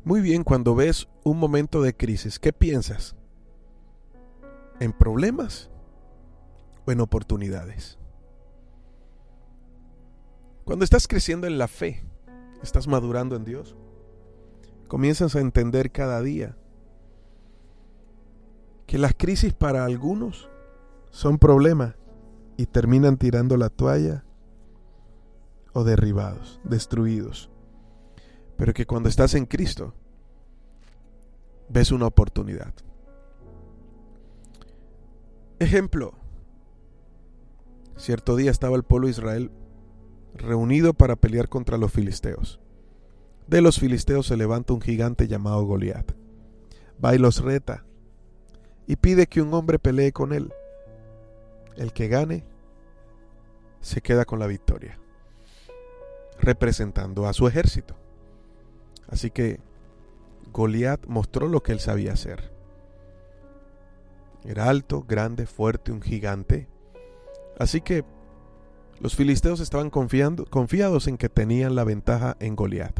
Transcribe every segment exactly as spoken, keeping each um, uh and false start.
Muy bien, cuando ves un momento de crisis, ¿qué piensas? ¿En problemas o en oportunidades? Cuando estás creciendo en la fe, estás madurando en Dios, comienzas a entender cada día que las crisis para algunos son problemas y terminan tirando la toalla o derribados, destruidos. Pero que cuando estás en Cristo, ves una oportunidad. Ejemplo, cierto día estaba el pueblo de Israel reunido para pelear contra los filisteos. De los filisteos se levanta un gigante llamado Goliat. Va y los reta y pide que un hombre pelee con él. El que gane se queda con la victoria, representando a su ejército. Así que Goliat mostró lo que él sabía hacer. Era alto, grande, fuerte, un gigante. Así que los filisteos estaban confiando, confiados en que tenían la ventaja en Goliat.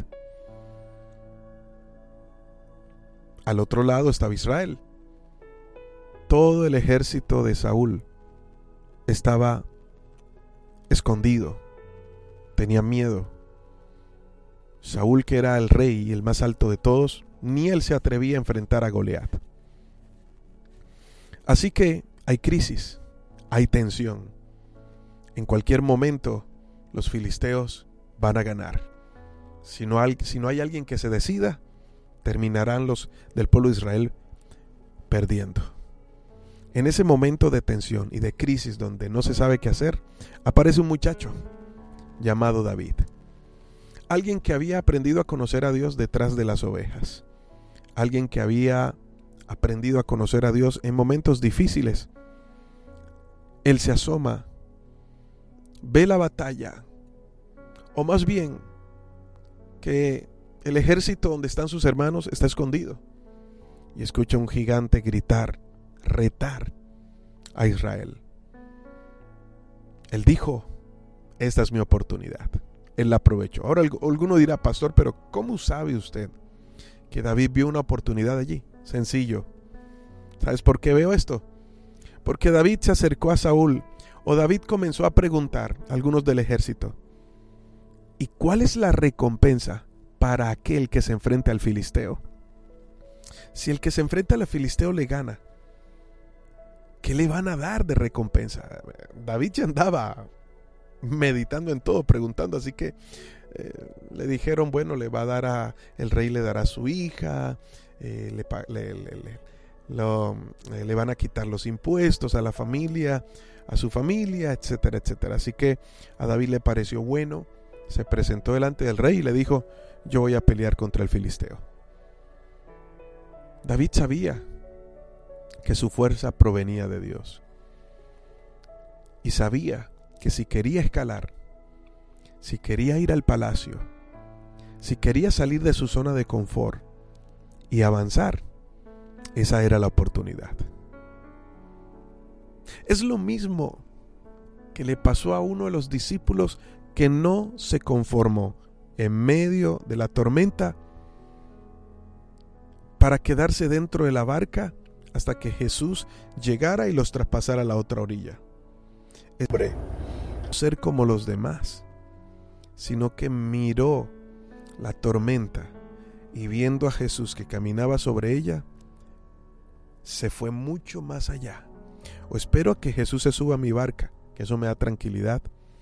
Al otro lado estaba Israel. Todo el ejército de Saúl estaba escondido, tenía miedo. Saúl, que era el rey y el más alto de todos, ni él se atrevía a enfrentar a Goliat. Así que hay crisis, hay tensión. En cualquier momento los filisteos van a ganar. Si no hay, si no hay alguien que se decida, terminarán los del pueblo de Israel perdiendo. En ese momento de tensión y de crisis donde no se sabe qué hacer, aparece un muchacho llamado David. Alguien que había aprendido a conocer a Dios detrás de las ovejas. Alguien que había aprendido a conocer a Dios en momentos difíciles. Él se asoma, ve la batalla, o más bien que el ejército donde están sus hermanos está escondido, y escucha a un gigante gritar, retar a Israel. Él dijo: esta es mi oportunidad. Él la aprovechó. Ahora alguno dirá: pastor, pero ¿cómo sabe usted que David vio una oportunidad allí? Sencillo. ¿Sabes por qué veo esto? Porque David se acercó a Saúl, o David comenzó a preguntar a algunos del ejército: ¿y cuál es la recompensa para aquel que se enfrenta al filisteo? Si el que se enfrenta al filisteo le gana, ¿qué le van a dar de recompensa? David ya andaba meditando en todo, preguntando, así que eh, le dijeron: bueno, le va a dar a, el rey le dará a su hija, eh, le, le, le, le, lo, eh, le van a quitar los impuestos a la familia, a su familia, etcétera, etcétera. Así que a David le pareció bueno, se presentó delante del rey y le dijo: yo voy a pelear contra el filisteo. David sabía que su fuerza provenía de Dios, y sabía que si quería escalar, si quería ir al palacio, si quería salir de su zona de confort y avanzar, esa era la oportunidad. Es lo mismo que le pasó a uno de los discípulos que no se conformó en medio de la tormenta para quedarse dentro de la barca hasta que Jesús llegara y los traspasara a la otra orilla. Es no ser como los demás, sino que miró la tormenta y viendo a Jesús que caminaba sobre ella, se fue mucho más allá. O espero a que Jesús se suba a mi barca, que eso me da tranquilidad.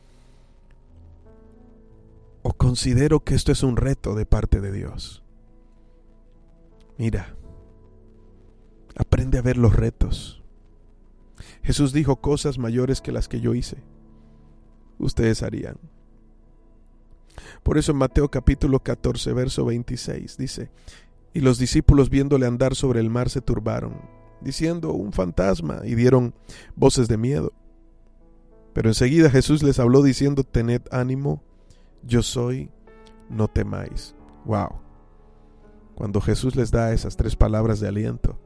O considero que esto es un reto de parte de Dios. Mira, aprende a ver los retos. Jesús dijo: cosas mayores que las que yo hice, ustedes harían. Por eso en Mateo capítulo catorce, verso veintiséis dice: y los discípulos viéndole andar sobre el mar se turbaron, diciendo: un fantasma, y dieron voces de miedo. Pero enseguida Jesús les habló diciendo: tened ánimo, yo soy, no temáis. Wow. Cuando Jesús les da esas tres palabras de aliento,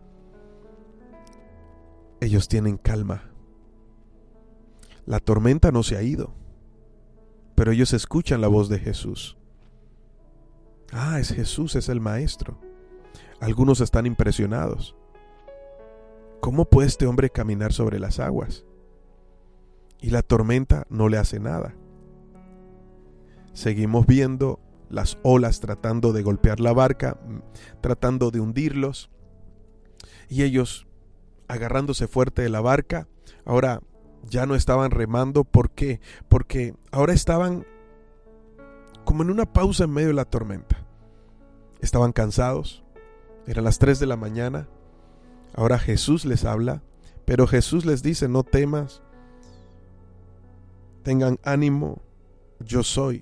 ellos tienen calma. La tormenta no se ha ido, pero ellos escuchan la voz de Jesús. Ah, es Jesús, es el Maestro. Algunos están impresionados. ¿Cómo puede este hombre caminar sobre las aguas? Y la tormenta no le hace nada. Seguimos viendo las olas tratando de golpear la barca, tratando de hundirlos, y ellos agarrándose fuerte de la barca. Ahora ya no estaban remando. ¿Por qué? Porque ahora estaban como en una pausa en medio de la tormenta. Estaban cansados, eran las tres de la mañana. Ahora Jesús les habla, pero Jesús les dice: no temas, tengan ánimo, yo soy.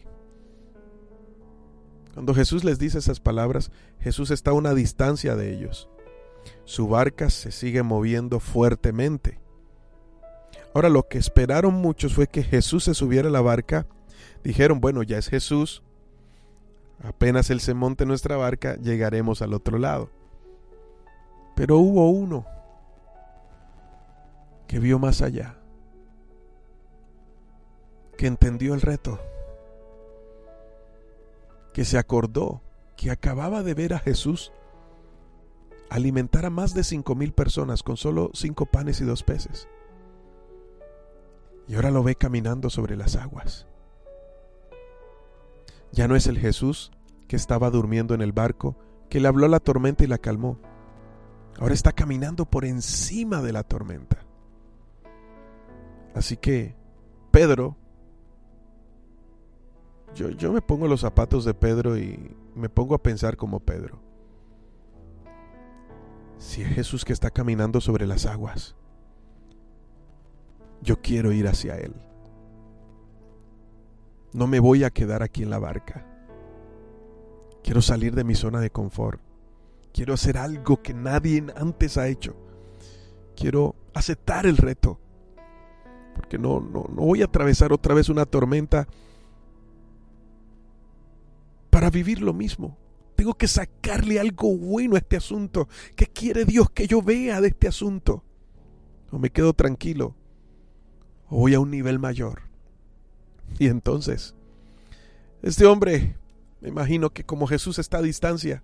Cuando Jesús les dice esas palabras, Jesús está a una distancia de ellos. Su barca se sigue moviendo fuertemente. Ahora, lo que esperaron muchos fue que Jesús se subiera a la barca. Dijeron: bueno, ya es Jesús, apenas Él se monte en nuestra barca, llegaremos al otro lado. Pero hubo uno que vio más allá, que entendió el reto, que se acordó que acababa de ver a Jesús alimentar a más de cinco mil personas con solo cinco panes y dos peces. Y ahora lo ve caminando sobre las aguas. Ya no es el Jesús que estaba durmiendo en el barco, que le habló a la tormenta y la calmó. Ahora está caminando por encima de la tormenta. Así que Pedro, yo, yo me pongo los zapatos de Pedro y me pongo a pensar como Pedro. Si es Jesús que está caminando sobre las aguas, yo quiero ir hacia Él. No me voy a quedar aquí en la barca. Quiero salir de mi zona de confort. Quiero hacer algo que nadie antes ha hecho. Quiero aceptar el reto. Porque no, no, no voy a atravesar otra vez una tormenta para vivir lo mismo. Tengo que sacarle algo bueno a este asunto. ¿Qué quiere Dios que yo vea de este asunto? O me quedo tranquilo, o voy a un nivel mayor. Y entonces, este hombre, me imagino que como Jesús está a distancia,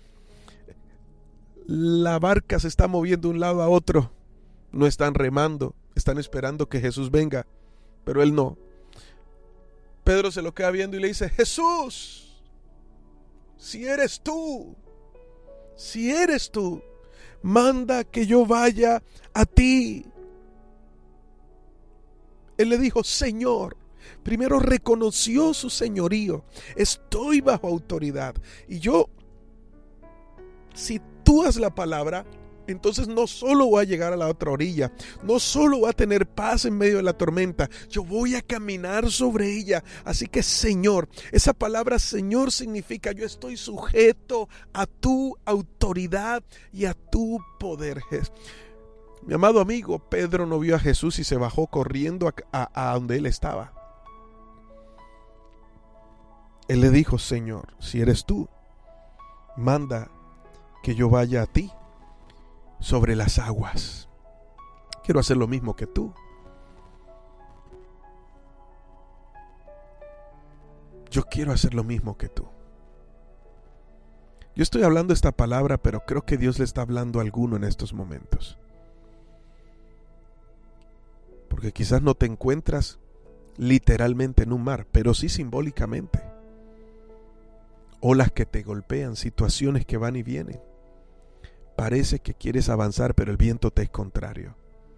la barca se está moviendo de un lado a otro. No están remando, están esperando que Jesús venga, pero él no. Pedro se lo queda viendo y le dice: Jesús, si eres tú, si eres tú, manda que yo vaya a ti. Él le dijo: Señor. Primero reconoció su señorío. Estoy bajo autoridad. Y yo, si tú das la palabra, entonces no solo voy a llegar a la otra orilla, no solo voy a tener paz en medio de la tormenta, yo voy a caminar sobre ella. Así que, Señor, esa palabra Señor significa: yo estoy sujeto a tu autoridad y a tu poder. Mi amado amigo, Pedro no vio a Jesús y se bajó corriendo a, a, a donde él estaba. Él le dijo: Señor, si eres tú, manda que yo vaya a ti sobre las aguas. Quiero hacer lo mismo que tú. Yo quiero hacer lo mismo que tú. Yo estoy hablando esta palabra, pero creo que Dios le está hablando a alguno en estos momentos. Porque quizás no te encuentras literalmente en un mar, pero sí simbólicamente. Olas que te golpean, situaciones que van y vienen. Parece que quieres avanzar, pero el viento te es contrario.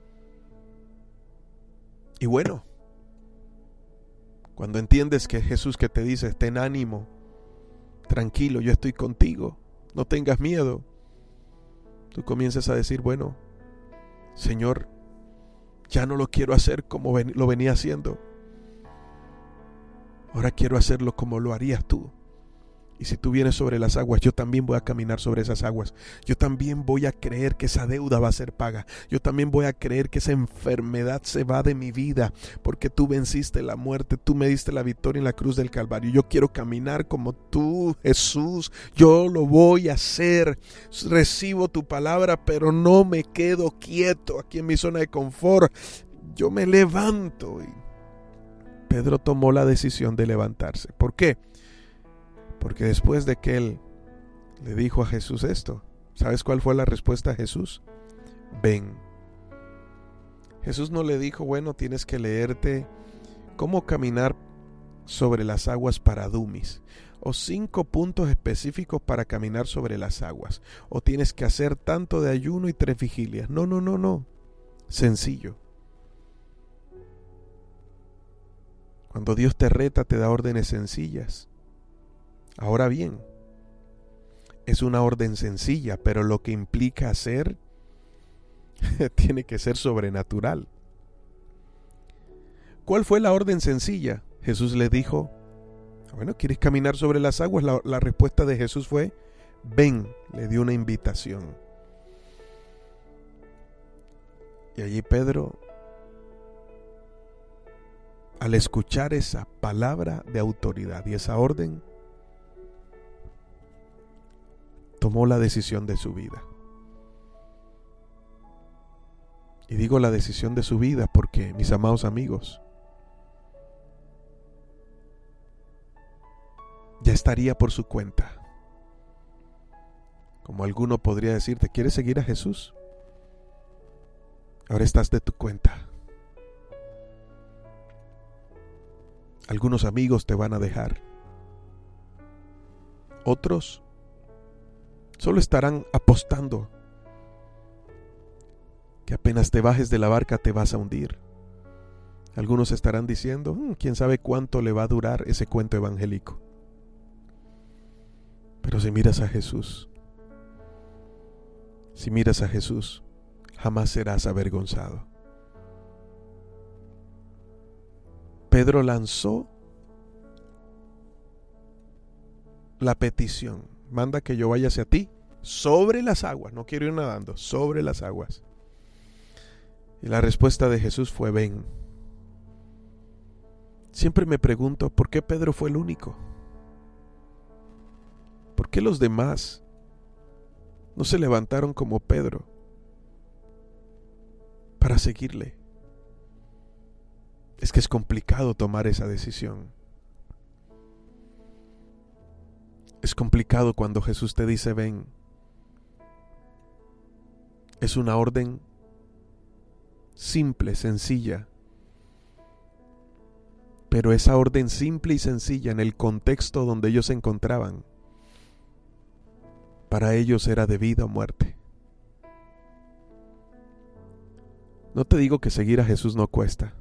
Y bueno, cuando entiendes que Jesús que te dice: ten ánimo, tranquilo, yo estoy contigo, no tengas miedo, tú comienzas a decir: bueno, Señor, ya no lo quiero hacer como ven, lo venía haciendo. Ahora quiero hacerlo como lo harías tú. Y si tú vienes sobre las aguas, yo también voy a caminar sobre esas aguas. Yo también voy a creer que esa deuda va a ser paga. Yo también voy a creer que esa enfermedad se va de mi vida, porque tú venciste la muerte, tú me diste la victoria en la cruz del Calvario. Yo quiero caminar como tú, Jesús. Yo lo voy a hacer. Recibo tu palabra, pero no me quedo quieto aquí en mi zona de confort. Yo me levanto. Y Pedro tomó la decisión de levantarse. ¿Por qué? Porque después de que él le dijo a Jesús esto, ¿Sabes cuál fue la respuesta de Jesús? Ven. Jesús no le dijo, bueno, tienes que leerte cómo caminar sobre las aguas para dummies, o cinco puntos específicos para caminar sobre las aguas, o tienes que hacer tanto de ayuno y tres vigilias. No, no, no, no. Sencillo. Cuando Dios te reta, te da órdenes sencillas. Ahora bien, es una orden sencilla, pero lo que implica hacer tiene que ser sobrenatural. ¿Cuál fue la orden sencilla? Jesús le dijo, bueno, ¿quieres caminar sobre las aguas? La, la respuesta de Jesús fue, ven, le dio una invitación. Y allí Pedro, al escuchar esa palabra de autoridad y esa orden, tomó la decisión de su vida. Y digo la decisión de su vida porque, mis amados amigos, ya estaría por su cuenta. Como alguno podría decirte, ¿quieres seguir a Jesús? Ahora estás de tu cuenta. Algunos amigos te van a dejar. Otros solo estarán apostando que apenas te bajes de la barca te vas a hundir. Algunos estarán diciendo, mmm, quién sabe cuánto le va a durar ese cuento evangélico. Pero si miras a Jesús, si miras a Jesús, jamás serás avergonzado. Pedro lanzó la petición, manda que yo vaya hacia ti sobre las aguas, no quiero ir nadando, sobre las aguas. Y la respuesta de Jesús fue, ven. Siempre me pregunto, ¿por qué Pedro fue el único? ¿Por qué los demás no se levantaron como Pedro para seguirle? Es que es complicado tomar esa decisión. Es complicado cuando Jesús te dice ven. Es una orden simple, sencilla. Pero esa orden simple y sencilla en el contexto donde ellos se encontraban, para ellos era de vida o muerte. No te digo que seguir a Jesús no cuesta.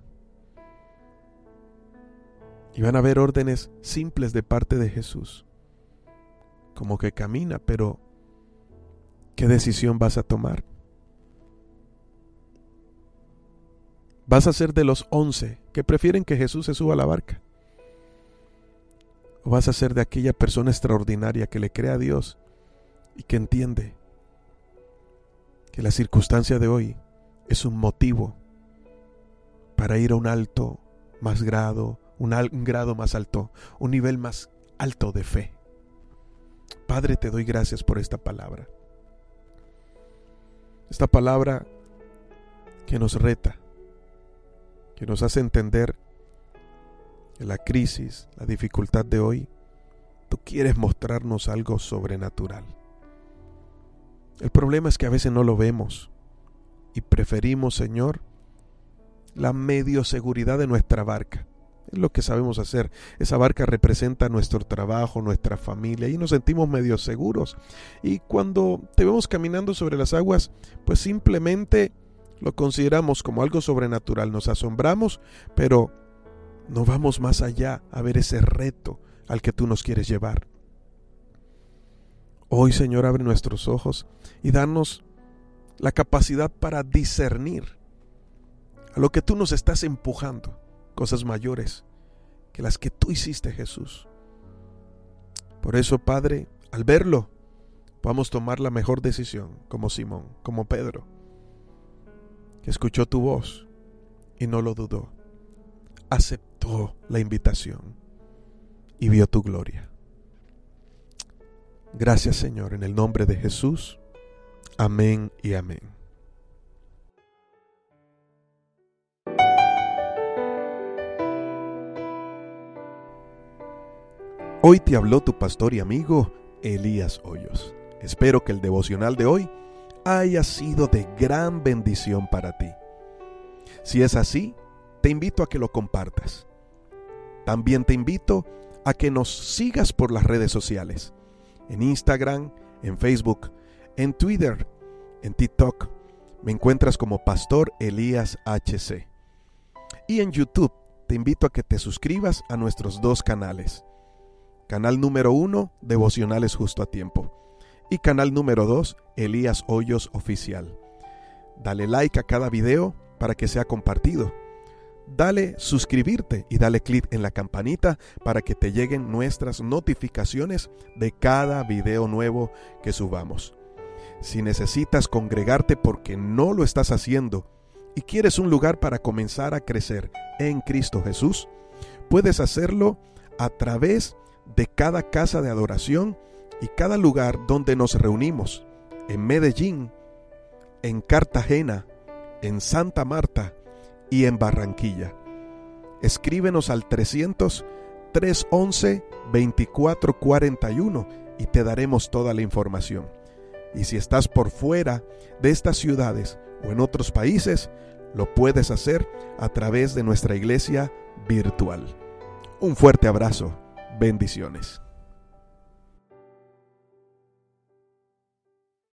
Y van a haber órdenes simples de parte de Jesús, como que camina, pero ¿qué decisión vas a tomar? ¿Vas a ser de los once que prefieren que Jesús se suba a la barca? ¿O vas a ser de aquella persona extraordinaria que le cree a Dios y que entiende que la circunstancia de hoy es un motivo para ir a un alto más grado, un, al, un grado más alto, un nivel más alto de fe? Padre, te doy gracias por esta palabra. Esta palabra que nos reta, que nos hace entender que la crisis, la dificultad de hoy, tú quieres mostrarnos algo sobrenatural. El problema es que a veces no lo vemos y preferimos, Señor, la medio seguridad de nuestra barca. Es lo que sabemos hacer. Esa barca representa nuestro trabajo, nuestra familia, y nos sentimos medio seguros. Y cuando te vemos caminando sobre las aguas, pues simplemente lo consideramos como algo sobrenatural. Nos asombramos, pero no vamos más allá a ver ese reto al que tú nos quieres llevar. Hoy, Señor, abre nuestros ojos y danos la capacidad para discernir a lo que tú nos estás empujando, cosas mayores que las que tú hiciste, Jesús. Por eso, Padre, al verlo, vamos a tomar la mejor decisión, como Simón, como Pedro, que escuchó tu voz y no lo dudó, aceptó la invitación y vio tu gloria. Gracias, Señor, en el nombre de Jesús. Amén y amén. Hoy te habló tu pastor y amigo Elías Hoyos. Espero que el devocional de hoy haya sido de gran bendición para ti. Si es así, te invito a que lo compartas. También te invito a que nos sigas por las redes sociales, en Instagram, en Facebook, en Twitter, en TikTok. Me encuentras como Pastor Elías H C. Y en YouTube te invito a que te suscribas a nuestros dos canales. Canal número uno, Devocionales Justo a Tiempo. Y canal número dos, Elías Hoyos Oficial. Dale like a cada video para que sea compartido. Dale suscribirte y dale clic en la campanita para que te lleguen nuestras notificaciones de cada video nuevo que subamos. Si necesitas congregarte porque no lo estás haciendo y quieres un lugar para comenzar a crecer en Cristo Jesús, puedes hacerlo a través de cada casa de adoración y cada lugar donde nos reunimos, en Medellín, en Cartagena, en Santa Marta y en Barranquilla. Escríbenos al trescientos, trescientos once, veinticuatro cuarenta y uno y te daremos toda la información. Y si estás por fuera de estas ciudades o en otros países, lo puedes hacer a través de nuestra iglesia virtual. Un fuerte abrazo. Bendiciones.